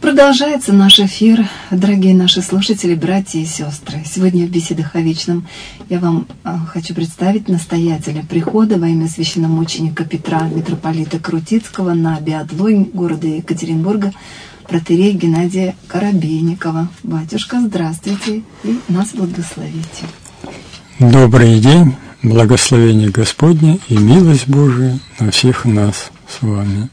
Продолжается наш эфир, дорогие наши слушатели, братья и сестры. Сегодня в беседах о вечном я вам хочу представить настоятеля прихода во имя священномученика Петра, митрополита Крутицкого на Беадлой города Екатеринбурга, протоиерея Геннадия Коробейникова. Батюшка, здравствуйте и нас благословите. Добрый день, благословение Господне и милость Божия на всех нас с вами.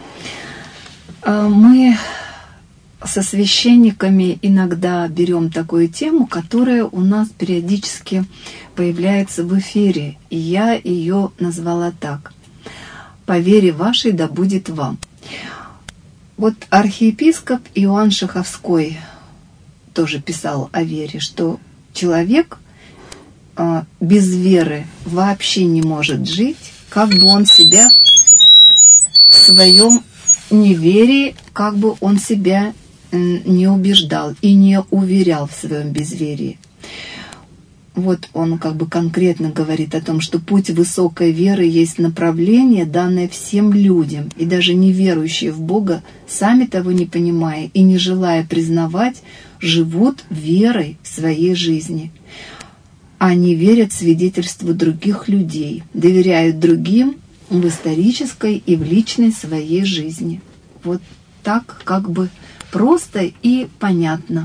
Мы со священниками иногда берем такую тему, которая у нас периодически появляется в эфире, и я ее назвала так: «По вере вашей да будет вам». Вот архиепископ Иоанн Шаховской тоже писал о вере, что человек без веры вообще не может жить, как бы он себя в своем неверии, как бы он себя не убеждал и не уверял в своем безверии. Вот он как бы конкретно говорит о том, что путь высокой веры есть направление, данное всем людям, и даже неверующие в Бога, сами того не понимая и не желая признавать, живут верой в своей жизни. Они верят свидетельству других людей, доверяют другим в исторической и в личной своей жизни. Вот так как бы просто и понятно.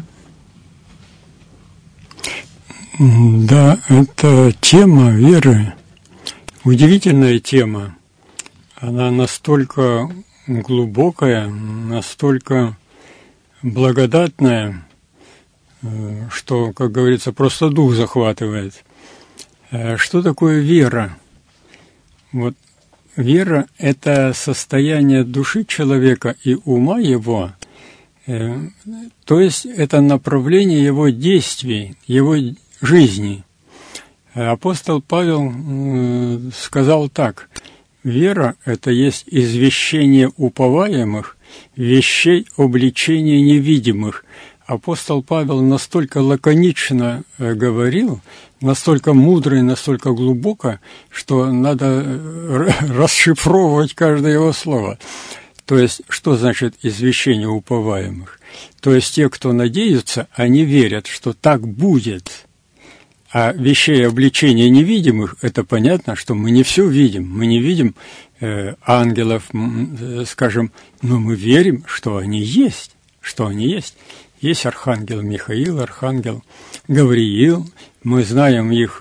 Да, это тема веры, удивительная тема. Она настолько глубокая, настолько благодатная, что, как говорится, просто дух захватывает. Что такое вера? Вот вера – это состояние души человека и ума его, то есть это направление его действий, его жизни. Апостол Павел сказал так: «Вера – это есть извещение уповаемых, вещей обличения невидимых». Апостол Павел настолько лаконично говорил, настолько мудро и настолько глубоко, что надо расшифровывать каждое его слово. То есть, что значит извещение уповаемых? То есть, те, кто надеются, они верят, что так будет. А вещей обличения невидимых, это понятно, что мы не все видим. Мы не видим ангелов, скажем, но мы верим, что они есть, что они есть. Есть архангел Михаил, архангел Гавриил, мы знаем их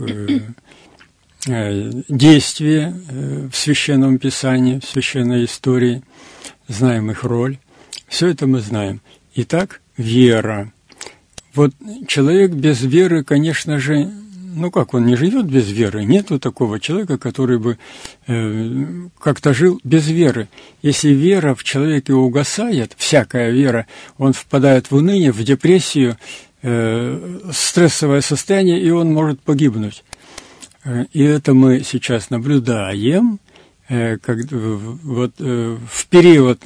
действия в Священном Писании, в Священной истории, знаем их роль, все это мы знаем. Итак, вера. Вот человек без веры, конечно же, ну как, он не живет без веры, нету такого человека, который бы как-то жил без веры. Если вера в человеке угасает, всякая вера, он впадает в уныние, в депрессию, стрессовое состояние, и он может погибнуть. И это мы сейчас наблюдаем, в период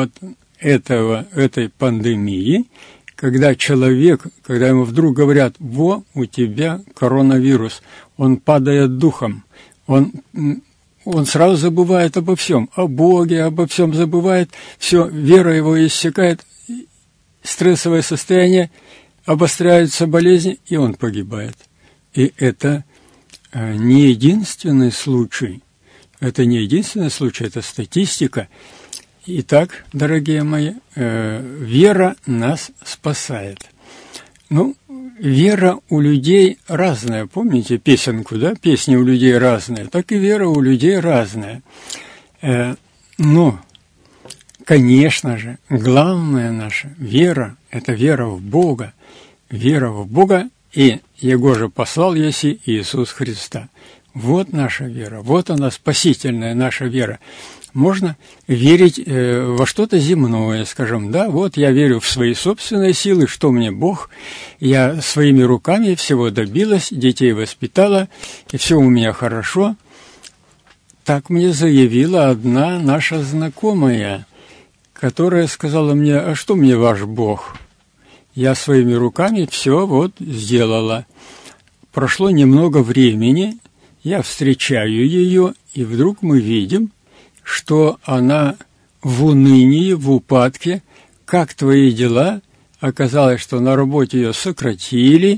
этой пандемии, когда человек, когда ему вдруг говорят: «Во, у тебя коронавирус», он падает духом, он сразу забывает обо всем, о Боге, обо всем забывает, все, вера его иссякает, стрессовое состояние, обостряются болезни, и он погибает. И это не единственный случай. Это не единственный случай, это статистика. Итак, дорогие мои, вера нас спасает. Ну, вера у людей разная. Помните песенку, да? Песни у людей разные. Так и вера у людей разная. Но, конечно же, главная наша вера – это вера в Бога. Вера в Бога, и Его же послал еси Иисус Христа. Вот наша вера, вот она, спасительная наша вера. Можно верить во что-то земное, скажем, да, вот я верю в свои собственные силы, что мне Бог, я своими руками всего добилась, детей воспитала, и все у меня хорошо. Так мне заявила одна наша знакомая, которая сказала мне: «А что мне ваш Бог? Я своими руками все вот сделала». Прошло немного времени, я встречаю ее, и вдруг мы видим, что она в унынии, в упадке, как твои дела? Оказалось, что на работе ее сократили,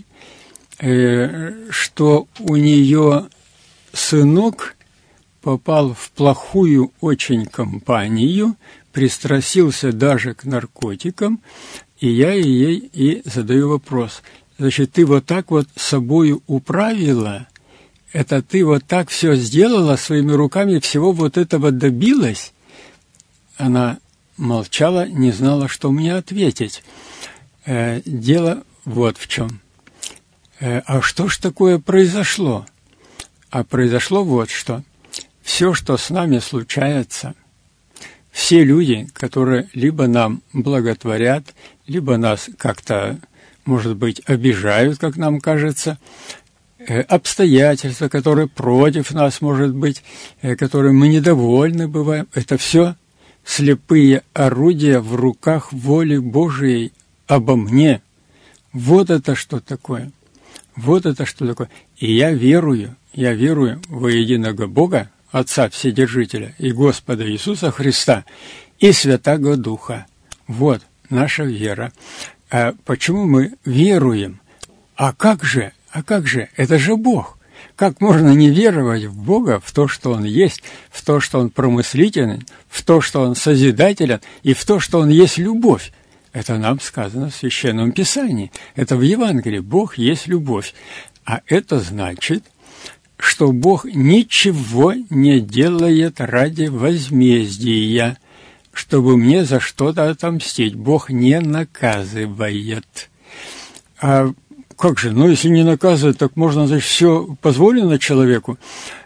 что у нее сынок попал в плохую очень компанию, пристрастился даже к наркотикам, и я ей и задаю вопрос. Значит, ты вот так вот собою управила, это ты вот так все сделала своими руками, всего вот этого добилась? Она молчала, не знала, что мне ответить. Дело вот в чем. А что ж такое произошло? А произошло вот что. Все, что с нами случается, все люди, которые либо нам благотворят, либо нас как-то, может быть, обижают, как нам кажется, обстоятельства, которые против нас, может быть, которые мы недовольны бываем, это все слепые орудия в руках воли Божией обо мне. Вот это что такое. Вот это что такое. И я верую во единого Бога, Отца Вседержителя и Господа Иисуса Христа и Святаго Духа. Вот наша вера. А почему мы веруем? А как же? Это же Бог. Как можно не веровать в Бога, в то, что Он есть, в то, что Он промыслителен, в то, что Он созидателен, и в то, что Он есть любовь? Это нам сказано в Священном Писании. Это в Евангелии. Бог есть любовь. А это значит, что Бог ничего не делает ради возмездия, чтобы мне за что-то отомстить. Бог не наказывает. А как же? Ну, если не наказывает, так можно, значит, все позволено человеку.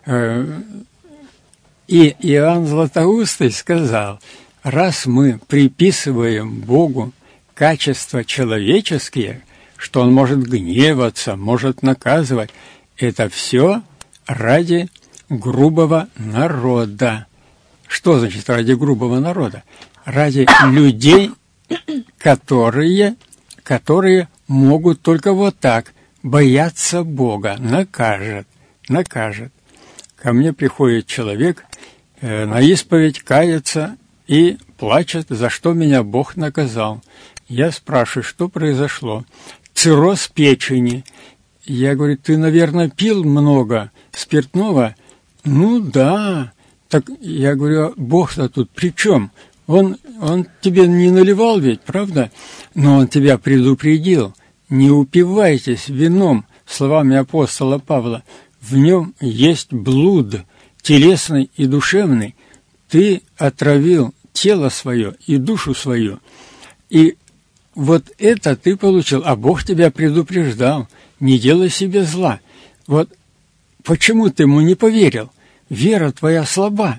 И Иоанн Златоустый сказал, раз мы приписываем Богу качества человеческие, что Он может гневаться, может наказывать, это все ради грубого народа. Что значит ради грубого народа? Ради людей, которые могут только вот так бояться Бога. Накажет. Ко мне приходит человек на исповедь, кается и плачет, за что меня Бог наказал. Я спрашиваю, что произошло? Цирроз печени. Я говорю, ты, наверное, пил много спиртного? Ну да. Так я говорю, Бог-то тут при чем? Он тебе не наливал ведь, правда? Но Он тебя предупредил. Не упивайтесь вином, словами апостола Павла. В нем есть блуд, телесный и душевный. Ты отравил тело свое и душу свою. И вот это ты получил, а Бог тебя предупреждал. Не делай себе зла. Вот почему ты ему не поверил? Вера твоя слаба.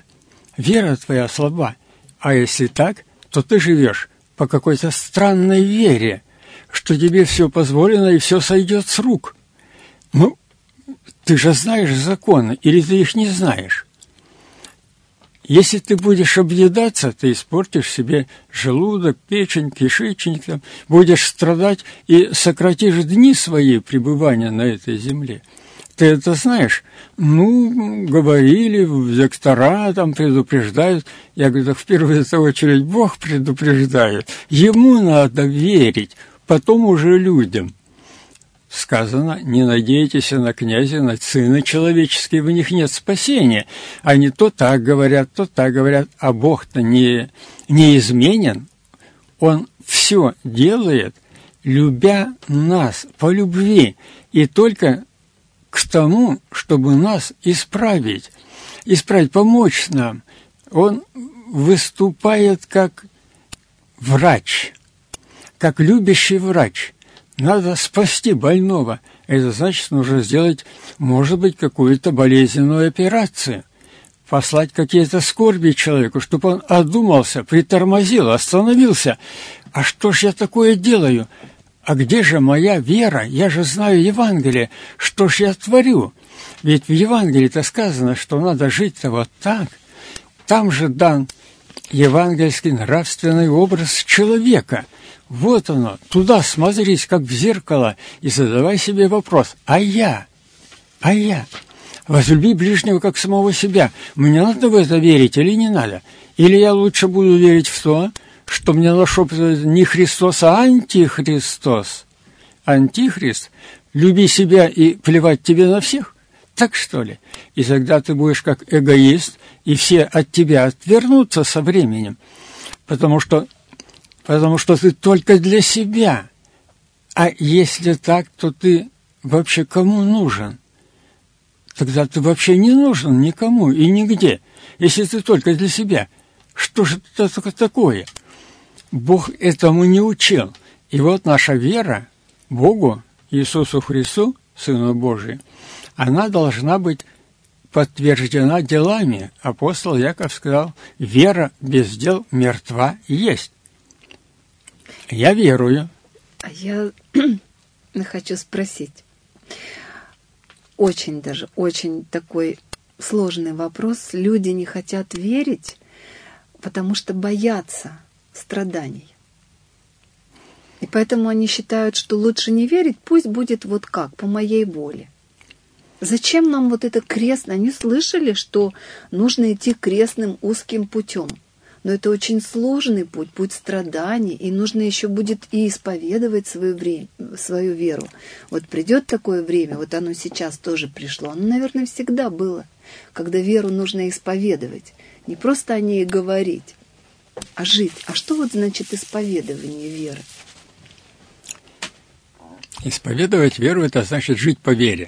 А если так, то ты живешь по какой-то странной вере, что тебе все позволено и все сойдет с рук. Ну, ты же знаешь законы, или ты их не знаешь? Если ты будешь объедаться, ты испортишь себе желудок, печень, кишечник, будешь страдать и сократишь дни свои пребывания на этой земле. Ты это знаешь? Ну, говорили, доктора там предупреждают. Я говорю, так в первую очередь Бог предупреждает. Ему надо верить, потом уже людям. Сказано, не надейтесь на князя, на сына человеческие, в них нет спасения. Они то так говорят, а Бог-то не изменен. Он все делает, любя нас по любви, и только к тому, чтобы нас исправить, помочь нам. Он выступает как врач, как любящий врач. Надо спасти больного. Это значит, нужно сделать, может быть, какую-то болезненную операцию, послать какие-то скорби человеку, чтобы он одумался, притормозил, остановился. А что ж я такое делаю? А где же моя вера? Я же знаю Евангелие. Что ж я творю? Ведь в Евангелии-то сказано, что надо жить-то вот так. Там же дан евангельский нравственный образ человека. Вот оно, туда смотрись, как в зеркало, и задавай себе вопрос, а я? Возлюби ближнего, как самого себя. Мне надо в это верить или не надо? Или я лучше буду верить в то, что мне нашел не Христос, а антихристос. Антихрист, люби себя и плевать тебе на всех. Так что ли? И тогда ты будешь как эгоист, и все от тебя отвернутся со временем, потому что ты только для себя. А если так, то ты вообще кому нужен? Тогда ты вообще не нужен никому и нигде, если ты только для себя. Что же это такое? Бог этому не учил. И вот наша вера Богу, Иисусу Христу, Сыну Божию, она должна быть подтверждена делами. Апостол Яков сказал: вера без дел мертва есть. Я верую. А я хочу спросить. Очень такой сложный вопрос. Люди не хотят верить, потому что боятся страданий. И поэтому они считают, что лучше не верить, пусть будет вот как, по моей воле. Зачем нам вот это крестное? Они слышали, что нужно идти крестным узким путем. Но это очень сложный путь страданий, и нужно еще будет и исповедовать свою веру. Вот придет такое время, вот оно сейчас тоже пришло, оно, наверное, всегда было, когда веру нужно исповедовать. Не просто о ней говорить, а жить. А что вот значит исповедование веры? Исповедовать веру – это значит жить по вере.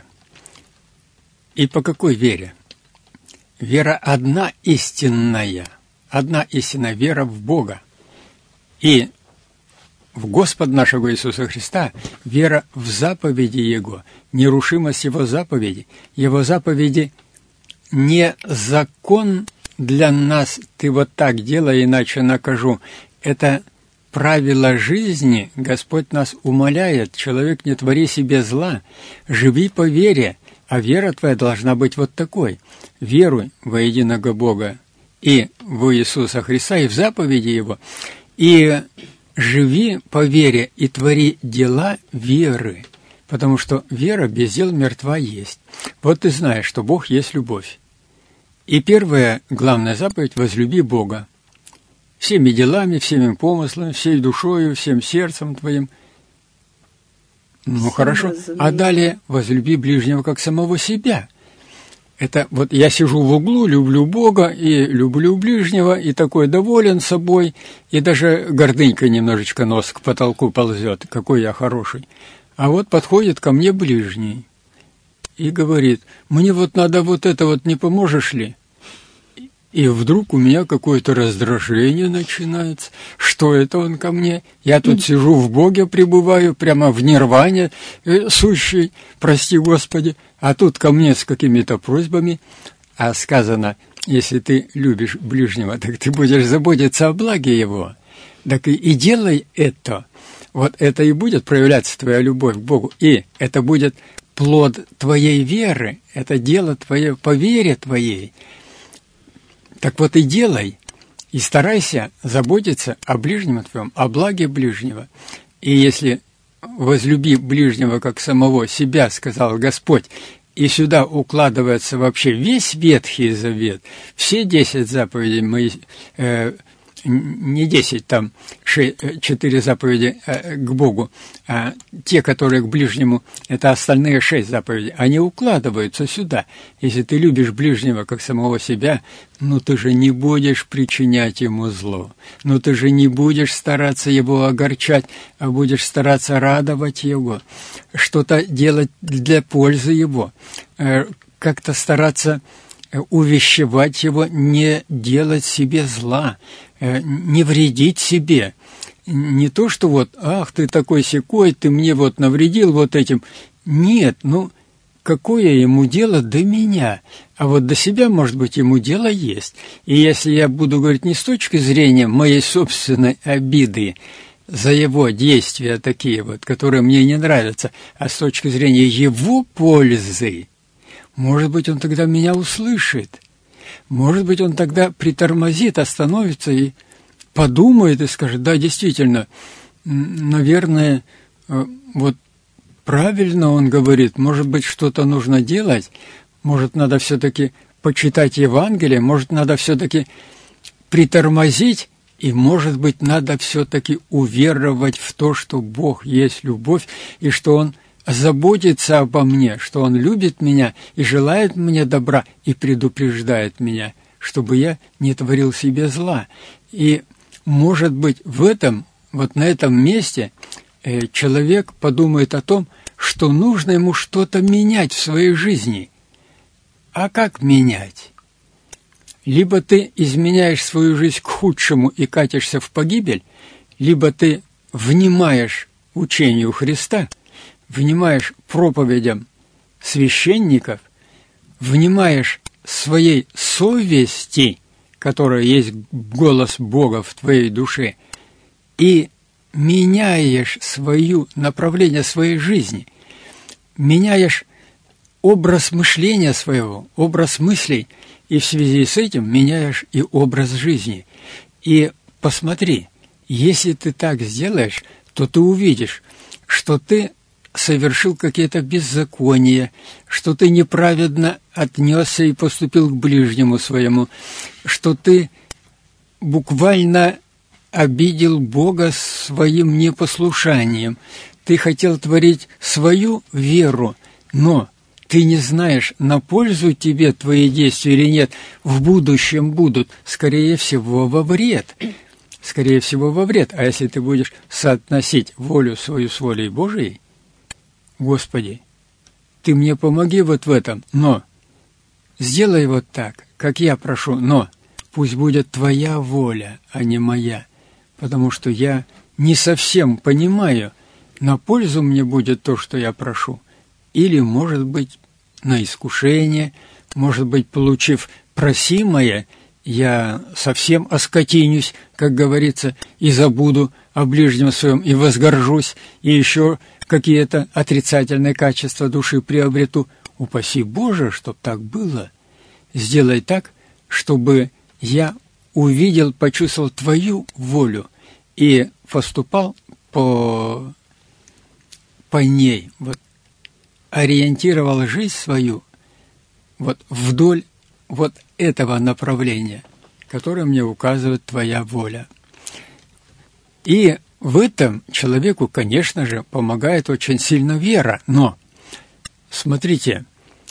И по какой вере? Вера одна истинная вера в Бога. И в Господа нашего Иисуса Христа вера в заповеди Его, нерушимость Его заповедей. Его заповеди не закон для нас, ты вот так делай, иначе накажу. Это правило жизни. Господь нас умоляет: человек, не твори себе зла, живи по вере, а вера твоя должна быть вот такой. Веруй во единого Бога и в Иисуса Христа, и в заповеди Его, и живи по вере, и твори дела веры, потому что вера без дел мертва есть. Вот ты знаешь, что Бог есть любовь. И первая главная заповедь – возлюби Бога всеми делами, всеми помыслами, всей душою, всем сердцем твоим. Ну, хорошо. А далее возлюби ближнего как самого себя. Это вот я сижу в углу, люблю Бога и люблю ближнего, и такой доволен собой, и даже гордынька немножечко нос к потолку ползет, какой я хороший. А вот подходит ко мне ближний и говорит: мне вот надо вот это вот, не поможешь ли? И вдруг у меня какое-то раздражение начинается. Что это он ко мне? Я тут сижу в Боге, пребываю, прямо в нирване сущей, прости Господи, а тут ко мне с какими-то просьбами. А сказано: если ты любишь ближнего, так ты будешь заботиться о благе его. Так и делай это. Вот это и будет проявляться твоя любовь к Богу. И это будет плод твоей веры, это дело твое по вере твоей. Так вот и делай, и старайся заботиться о ближнем твоем, о благе ближнего. И если возлюби ближнего как самого себя, сказал Господь, и сюда укладывается вообще весь Ветхий Завет, все 10 заповедей мои, не 10, там 4 заповеди к Богу, а те, которые к ближнему, это остальные 6 заповедей, они укладываются сюда. Если ты любишь ближнего как самого себя, ну ты же не будешь причинять ему зло, ну ты же не будешь стараться его огорчать, а будешь стараться радовать его, что-то делать для пользы его, как-то стараться увещевать его, не делать себе зла, не вредить себе. Не то, что вот, ах, ты такой-сякой, ты мне вот навредил вот этим. Нет, ну, какое ему дело до меня? А вот до себя, может быть, ему дело есть. И если я буду говорить не с точки зрения моей собственной обиды за его действия такие вот, которые мне не нравятся, а с точки зрения его пользы, может быть, он тогда меня услышит. Может быть, он тогда притормозит, остановится и подумает и скажет: да, действительно, наверное, вот правильно он говорит, может быть, что-то нужно делать, может, надо все-таки почитать Евангелие, может, надо все-таки притормозить И, может быть, надо все-таки уверовать в то, что Бог есть любовь, и что Он заботится обо мне, что Он любит меня и желает мне добра, и предупреждает меня, чтобы я не творил себе зла. И, может быть, вот на этом месте человек подумает о том, что нужно ему что-то менять в своей жизни. А как менять? Либо ты изменяешь свою жизнь к худшему и катишься в погибель, либо ты внимаешь учению Христа, внимаешь проповедям священников, внимаешь своей совести, которая есть голос Бога в твоей душе, и меняешь направление своей жизни, меняешь образ мышления своего, образ мыслей, и в связи с этим меняешь и образ жизни. И посмотри, если ты так сделаешь, то ты увидишь, что ты совершил какие-то беззакония, что ты неправедно отнесся и поступил к ближнему своему, что ты буквально обидел Бога своим непослушанием. Ты хотел творить свою веру, но ты не знаешь, на пользу тебе твои действия или нет, в будущем будут, скорее всего, во вред. Скорее всего, во вред. А если ты будешь соотносить волю свою с волей Божией, Господи, Ты мне помоги вот в этом, но сделай вот так, как я прошу, но пусть будет Твоя воля, а не моя, потому что я не совсем понимаю, на пользу мне будет то, что я прошу, или, может быть, на искушение, может быть, получив просимое, я совсем оскотинюсь, как говорится, и забуду о ближнем своем, и возгоржусь, и еще какие-то отрицательные качества души приобрету. Упаси Боже, чтоб так было. Сделай так, чтобы я увидел, почувствовал Твою волю и поступал по ней, вот, ориентировал жизнь свою вот вдоль вот этого направления, которое мне указывает Твоя воля. И в этом человеку, конечно же, помогает очень сильно вера. Но, смотрите,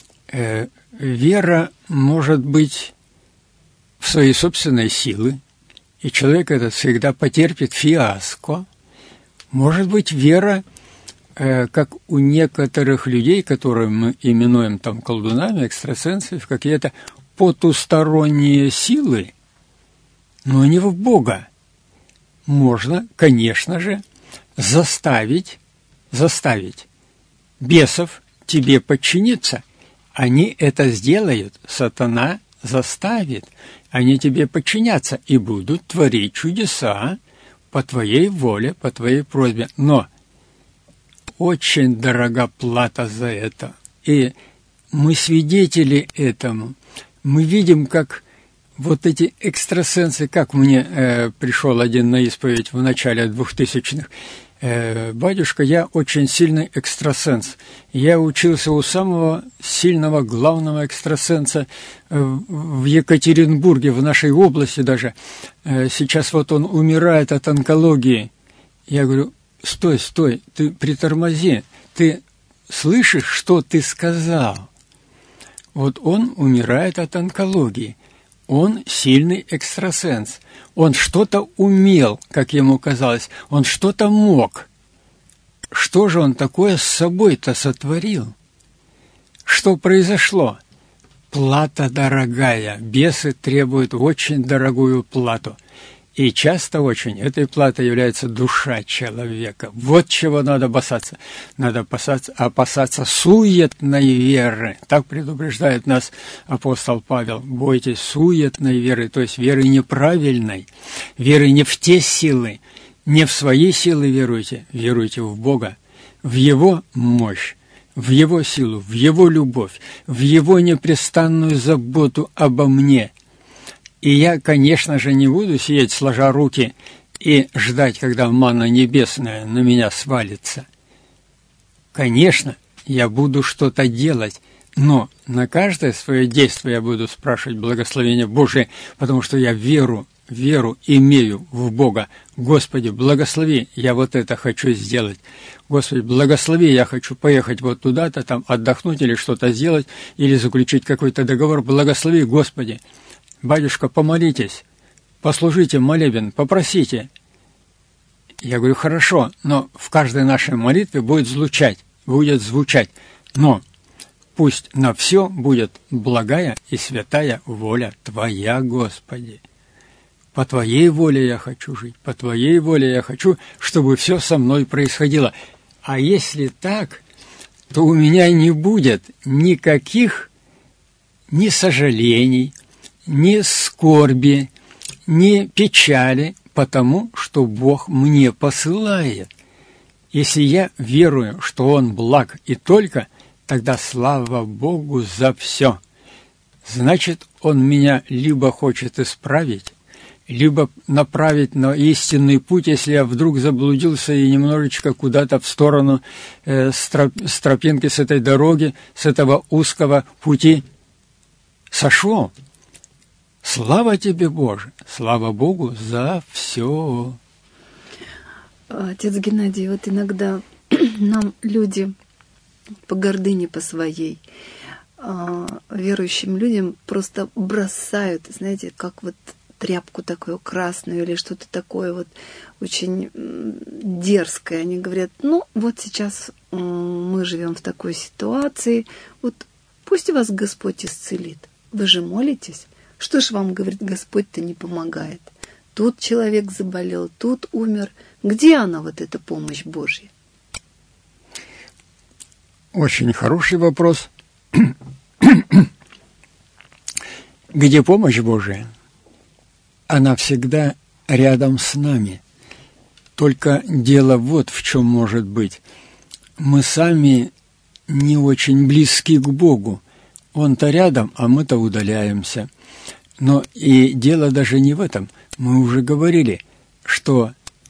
вера может быть в своей собственной силы, и человек этот всегда потерпит фиаско. Может быть, вера, как у некоторых людей, которые мы именуем там колдунами, экстрасенсами, в какие-то потусторонние силы, но не в Бога. Можно, конечно же, заставить бесов тебе подчиниться. Они это сделают, сатана заставит. Они тебе подчинятся и будут творить чудеса по твоей воле, по твоей просьбе. Но очень дорога плата за это. И мы свидетели этому. Мы видим, как вот эти экстрасенсы, как мне пришел один на исповедь в начале 2000-х. Батюшка, я очень сильный экстрасенс. Я учился у самого сильного главного экстрасенса в Екатеринбурге, в нашей области даже. Сейчас вот он умирает от онкологии. Я говорю, стой, ты притормози. Ты слышишь, что ты сказал? Вот он умирает от онкологии. Он сильный экстрасенс. Он что-то умел, как ему казалось. Он что-то мог. Что же он такое с собой-то сотворил? Что произошло? Плата дорогая. Бесы требуют очень дорогую плату. И часто очень этой платой является душа человека. Вот чего надо опасаться. Надо опасаться суетной веры. Так предупреждает нас апостол Павел. Бойтесь суетной веры, то есть веры неправильной. Веры не в те силы, не в свои силы веруйте. Веруйте в Бога, в Его мощь, в Его силу, в Его любовь, в Его непрестанную заботу обо мне. И я, конечно же, не буду сидеть, сложа руки, и ждать, когда манна небесная на меня свалится. Конечно, я буду что-то делать, но на каждое свое действие я буду спрашивать благословение Божие, потому что я веру веру имею в Бога. Господи, благослови, я вот это хочу сделать. Господи, благослови, я хочу поехать вот туда-то, там отдохнуть или что-то сделать, или заключить какой-то договор. Благослови, Господи. Батюшка, помолитесь, послужите молебен, попросите. Я говорю, хорошо, но в каждой нашей молитве будет звучать, но пусть на все будет благая и святая воля Твоя, Господи. По Твоей воле я хочу жить, по Твоей воле я хочу, чтобы все со мной происходило. А если так, то у меня не будет никаких ни сожалений, ни скорби, ни печали, потому что Бог мне посылает. Если я верую, что Он благ и только, тогда слава Богу за все. Значит, Он меня либо хочет исправить, либо направить на истинный путь, если я вдруг заблудился и немножечко куда-то в сторону с тропинки, с этой дороги, с этого узкого пути сошел. Слава Тебе, Боже! Слава Богу за все! Отец Геннадий, вот иногда нам люди по гордыне по своей, верующим людям просто бросают, знаете, как вот тряпку такую красную или что-то такое вот очень дерзкое. Они говорят, ну вот сейчас мы живем в такой ситуации, вот пусть вас Господь исцелит. Вы же молитесь. Что ж вам, говорит, Господь-то не помогает? Тут человек заболел, тут умер. Где она, вот эта помощь Божья? Очень хороший вопрос. Где помощь Божия? Она всегда рядом с нами. Только дело вот в чем может быть. Мы сами не очень близки к Богу. Он-то рядом, а мы-то удаляемся. Но и дело даже не в этом. Мы уже говорили, что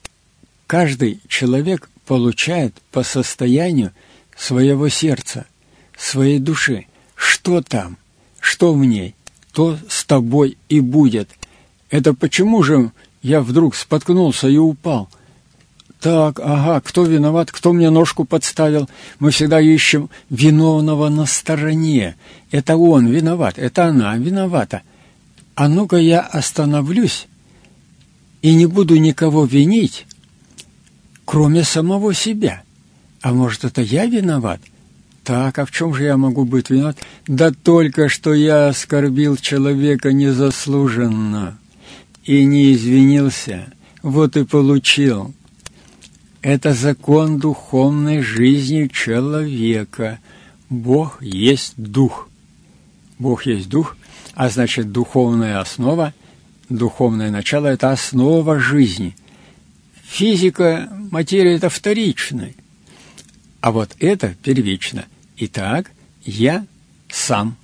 каждый человек получает по состоянию своего сердца, своей души. Что там, что в ней, то с тобой и будет. Это почему же я вдруг споткнулся и упал? Так, ага, кто виноват, кто мне ножку подставил? Мы всегда ищем виновного на стороне. Это он виноват, это она виновата. А ну-ка я остановлюсь и не буду никого винить, кроме самого себя. А может, это я виноват? Так, а в чем же я могу быть виноват? Да только что я оскорбил человека незаслуженно и не извинился, вот и получил. Это закон духовной жизни человека. Бог есть Дух. Бог есть Дух, а значит, духовная основа, духовное начало – это основа жизни. Физика, материя – это вторично, а вот это первично. Итак, я сам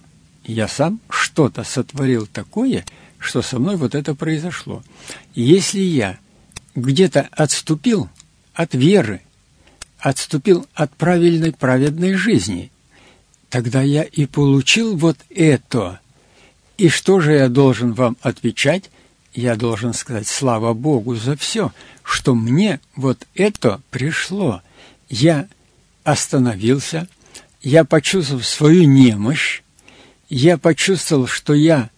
что-то сотворил такое, что со мной вот это произошло. Если я где-то отступил от веры, отступил от правильной, праведной жизни, тогда я и получил вот это. И что же я должен вам отвечать? Я должен сказать, слава Богу за все, что мне вот это пришло. Я остановился, я почувствовал свою немощь, я почувствовал, что я,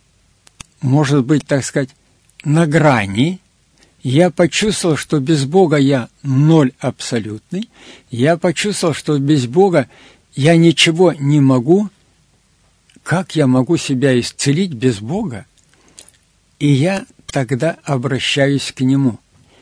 может быть, так сказать, на грани, я почувствовал, что без Бога я ноль абсолютный, я почувствовал, что без Бога я ничего не могу. Как я могу себя исцелить без Бога? И я тогда обращаюсь к Нему.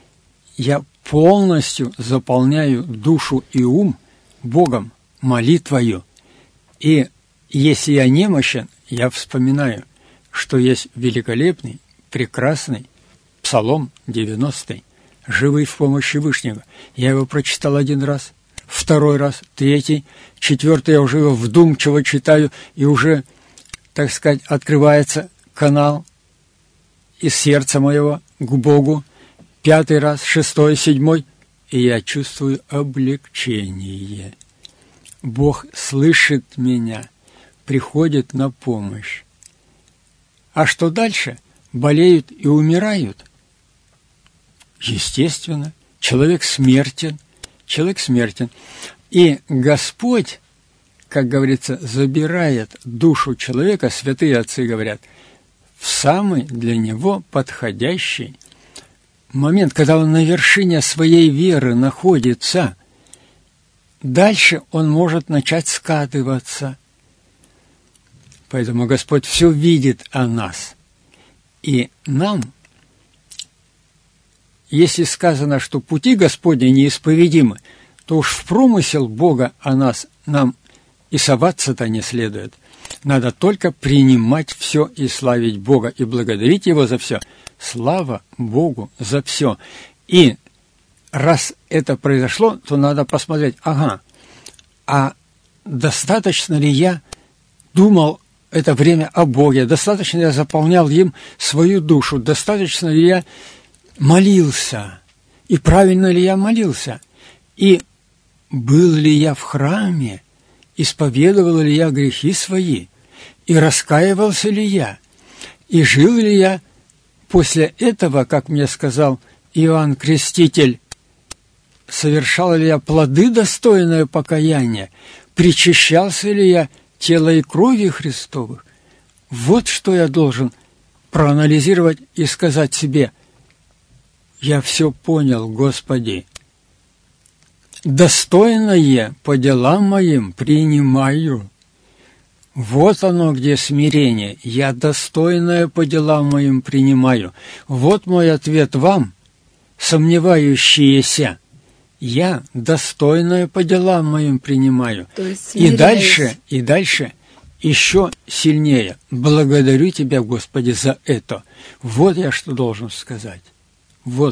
Я полностью заполняю душу и ум Богом, молитвою. И если я немощен, я вспоминаю, что есть великолепный, прекрасный Псалом 90, «Живый в помощи Вышнего». Я его прочитал один раз, второй раз, третий, четвертый, я уже его вдумчиво читаю, и уже, так сказать, открывается канал из сердца моего к Богу. Пятый раз, шестой, седьмой, и я чувствую облегчение. Бог слышит меня, приходит на помощь. А что дальше? болеют и умирают. Естественно, человек смертен. И Господь, как говорится, забирает душу человека, святые отцы говорят, в самый для него подходящий момент, когда он на вершине своей веры находится. Дальше он может начать скатываться. Поэтому Господь все видит о нас. И нам, если сказано, что пути Господни неисповедимы, то уж в промысел Бога о нас нам и соваться-то не следует. Надо только принимать все и славить Бога, и благодарить Его за все. Слава Богу за все. И раз это произошло, то надо посмотреть, а достаточно ли я думал это время о Боге, достаточно ли я заполнял им свою душу, достаточно ли я молился, и правильно ли я молился, и был ли я в храме, исповедовал ли я грехи свои, и раскаивался ли я, и жил ли я после этого, как мне сказал Иоанн Креститель, совершал ли я плоды, достойное покаяния, причащался ли я тела и крови Христовых. Вот что я должен проанализировать и сказать себе: я все понял, Господи. Достойное по делам моим принимаю. Вот оно, где смирение. Я достойное по делам моим принимаю. Вот мой ответ вам, сомневающиеся. Я достойное по делам моим принимаю. И дальше еще сильнее. Благодарю Тебя, Господи, за это. Вот я что должен сказать. Вот.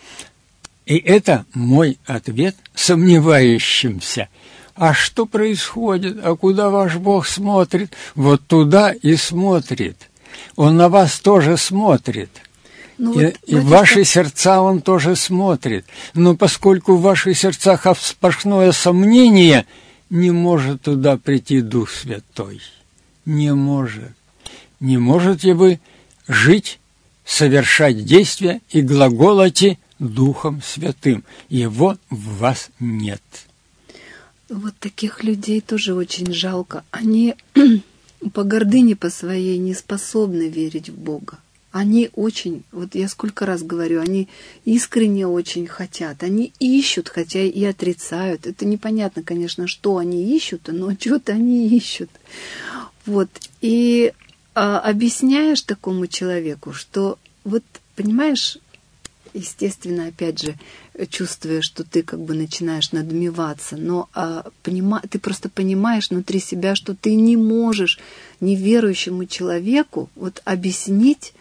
И это мой ответ сомневающимся. А что происходит? А куда ваш Бог смотрит? Вот туда и смотрит. Он на вас тоже смотрит. И в ваши сердца Он тоже смотрит. Но поскольку в ваших сердцах сплошное сомнение, не может туда прийти Дух Святой. Не может. Не можете вы жить, совершать действия и глаголоте Духом Святым. Его в вас нет. Вот таких людей тоже очень жалко. Они по гордыне по своей не способны верить в Бога. Они очень, вот я сколько раз говорю, они искренне очень хотят. Они ищут, хотя и отрицают. Это непонятно, конечно, что они ищут, но что-то они ищут. Вот. И объясняешь такому человеку, что вот, понимаешь, естественно, опять же, чувствуя, что ты как бы начинаешь надмеваться, но ты просто понимаешь внутри себя, что ты не можешь неверующему человеку вот объяснить,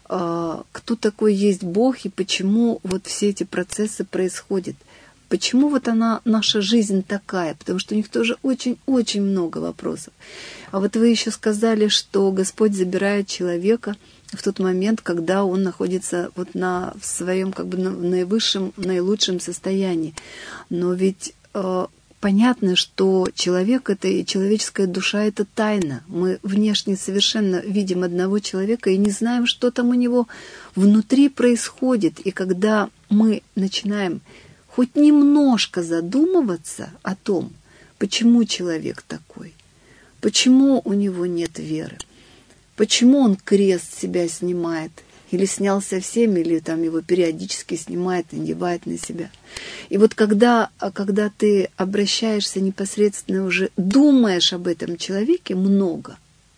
кто такой есть Бог и почему вот все эти процессы происходят. Почему вот наша жизнь такая? Потому что у них тоже очень-очень много вопросов. А вот вы еще сказали, что Господь забирает человека в тот момент, когда он находится вот в своем как бы наивысшем, наилучшем состоянии. Но ведь понятно, что человек это и человеческая душа это тайна. Мы внешне совершенно видим одного человека и не знаем, что там у него внутри происходит. И когда мы начинаем хоть немножко задумываться о том, почему человек такой, почему у него нет веры, почему он крест с себя снимает, или снял совсем, или там его периодически снимает, надевает на себя. И вот когда ты обращаешься непосредственно уже, думаешь об этом человеке много,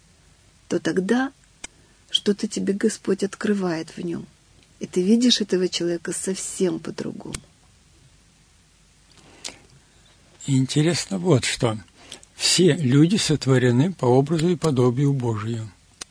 то тогда что-то тебе Господь открывает в нем. И ты видишь этого человека совсем по-другому. Интересно вот что. Все люди сотворены по образу и подобию Божию.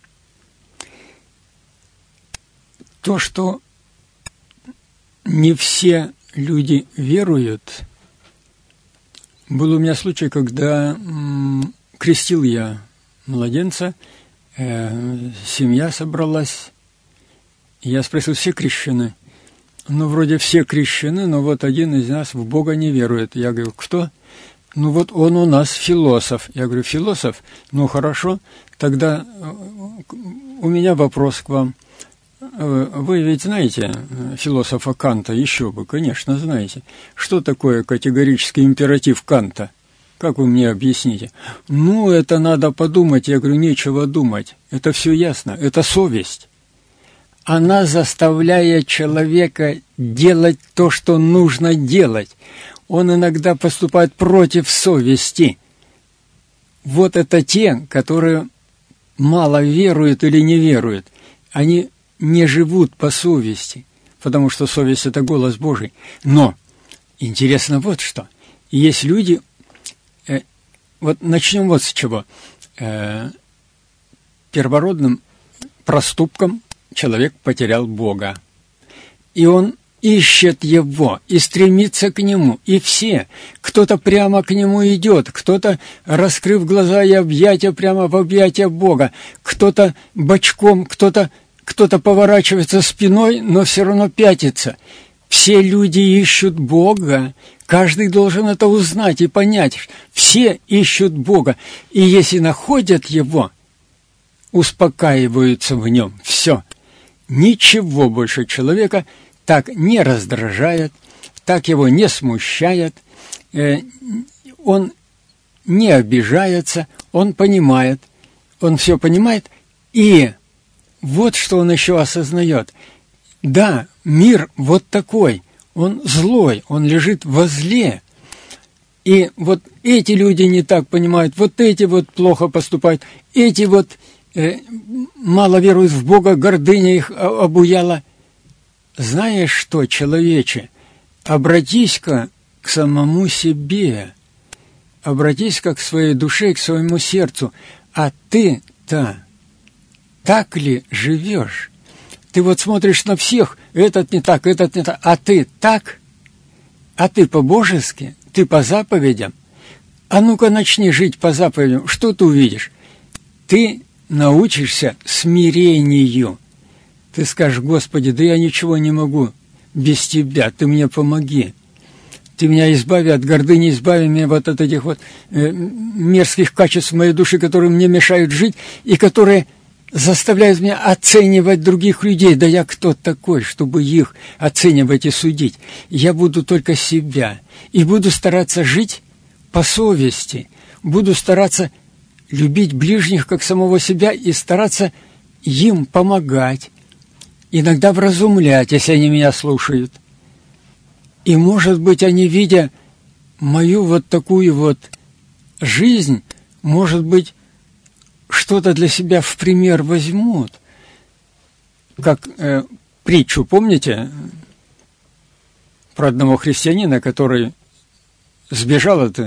То, что не все люди веруют, был у меня случай, когда крестил я младенца, семья собралась, я спросил, все крещены? Ну, вроде все крещены, но вот один из нас в Бога не верует. Я говорю, кто? Ну, вот он у нас философ. Я говорю, философ? Ну, хорошо, тогда у меня вопрос к вам. Вы ведь знаете философа Канта, еще бы, конечно, знаете. Что такое категорический императив Канта? Как вы мне объясните? Ну, это надо подумать. Я говорю, нечего думать. Это все ясно. Это совесть. Она заставляет человека делать то, что нужно делать. Он иногда поступает против совести. Вот это те, которые мало веруют или не веруют. Они не живут по совести, потому что совесть – это голос Божий. Но интересно вот что. Есть люди, вот начнем вот с чего. Первородным проступком человек потерял Бога. И он ищет Его и стремится к Нему. И все, кто-то прямо к Нему идет, кто-то, раскрыв глаза и объятия, прямо в объятия Бога, кто-то бочком, кто-то поворачивается спиной, но все равно пятится. Все люди ищут Бога. Каждый должен это узнать и понять. Все ищут Бога. И если находят Его, успокаиваются в Нем. Все. Ничего больше человека так не раздражает, так его не смущает, он не обижается, он понимает, он все понимает, и вот что он еще осознает. Да, мир вот такой, он злой, он лежит во зле. И вот эти люди не так понимают, вот эти вот плохо поступают, эти вот мало веруют в Бога, гордыня их обуяла. Знаешь что, человече, обратись-ка к самому себе, обратись-ка к своей душе, к своему сердцу, а ты-то так ли живешь? Ты вот смотришь на всех, этот не так, а ты так? А ты по-божески? Ты по заповедям? А ну-ка начни жить по заповедям, что ты увидишь? Ты научишься смирению. Ты скажешь: Господи, да я ничего не могу без Тебя, Ты мне помоги. Ты меня избави от гордыни, избави меня вот от этих вот мерзких качеств моей души, которые мне мешают жить и которые заставляют меня оценивать других людей. Да я кто такой, чтобы их оценивать и судить? Я буду только себя. И буду стараться жить по совести. Буду стараться любить ближних как самого себя и стараться им помогать. Иногда вразумлять, если они меня слушают. И, может быть, они, видя мою вот такую вот жизнь, может быть, что-то для себя в пример возьмут. Как притчу, помните, про одного христианина, который сбежал от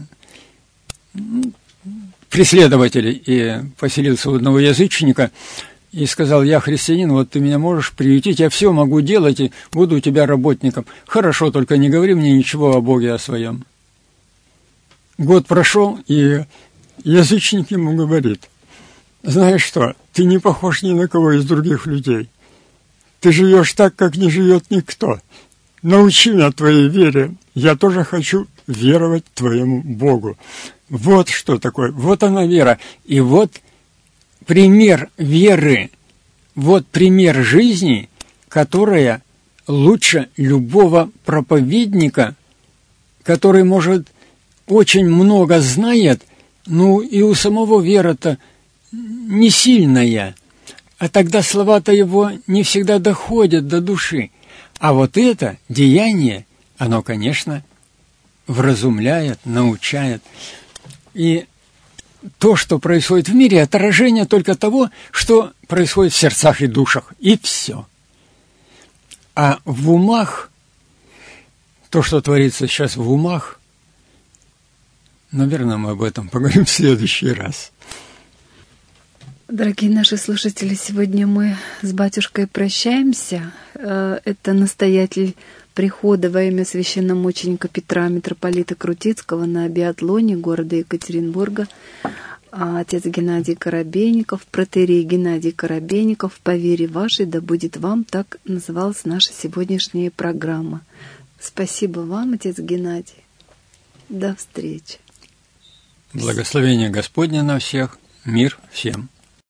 преследователей и поселился у одного язычника, и сказал: я христианин, вот ты меня можешь приютить, я все могу делать и буду у тебя работником. Хорошо, только не говори мне ничего о Боге, о своем. Год прошел, и язычник ему говорит: знаешь что, ты не похож ни на кого из других людей. Ты живешь так, как не живет никто. Научи меня твоей вере, я тоже хочу веровать твоему Богу. Вот что такое, вот она вера. И вот пример веры, вот пример жизни, которая лучше любого проповедника, который, может, очень много знает, ну и у самого вера-то не сильная, а тогда слова-то его не всегда доходят до души. А вот это деяние, оно, конечно, вразумляет, научает. И то, что происходит в мире, отражение только того, что происходит в сердцах и душах. И все. А в умах, то, что творится сейчас в умах, наверное, мы об этом поговорим в следующий раз. Дорогие наши слушатели, сегодня мы с батюшкой прощаемся. Это настоятель прихода во имя священномученика Петра, митрополита Крутицкого на биатлоне города Екатеринбурга, отец Геннадий Коробейников, протоиерей Геннадий Коробейников. «По вере вашей да будет вам», так называлась наша сегодняшняя программа. Спасибо вам, отец Геннадий. До встречи. Благословение Господне на всех. Мир всем.